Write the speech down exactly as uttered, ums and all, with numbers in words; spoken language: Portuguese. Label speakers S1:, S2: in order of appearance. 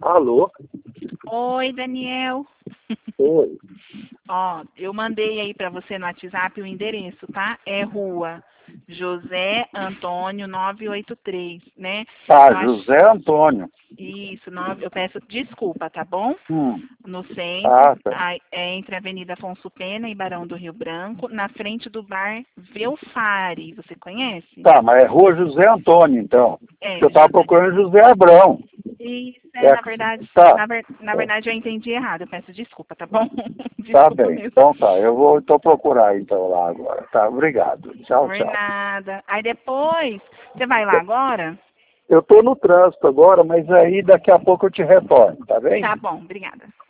S1: Alô?
S2: Oi, Daniel.
S1: Oi.
S2: Ó, eu mandei aí pra você no WhatsApp o endereço, tá? É rua José Antônio novecentos e oitenta e três, né?
S1: Ah,
S2: Eu acho...
S1: José Antônio.
S2: Isso, nove... eu peço desculpa, tá bom?
S1: Hum.
S2: No centro,
S1: Ah, tá.
S2: a- é entre a Avenida Afonso Pena e Barão do Rio Branco, na frente do bar Velfari. Você conhece?
S1: Tá, mas é Rua José Antônio, então.
S2: É,
S1: Eu estava
S2: José.
S1: procurando José Abrão.
S2: Isso, é,
S1: É,
S2: na verdade,
S1: tá.
S2: na, ver... na verdade eu entendi errado. Eu peço desculpa, tá bom?
S1: Tá
S2: Desculpa
S1: bem.
S2: mesmo.
S1: Então tá, eu vou então procurar então lá agora. Tá, obrigado. Tchau,
S2: Por
S1: tchau.
S2: nada. Aí depois, você vai lá agora?
S1: Eu estou no trânsito agora, mas aí daqui a pouco eu te retorno, tá bem?
S2: Tá bom, obrigada.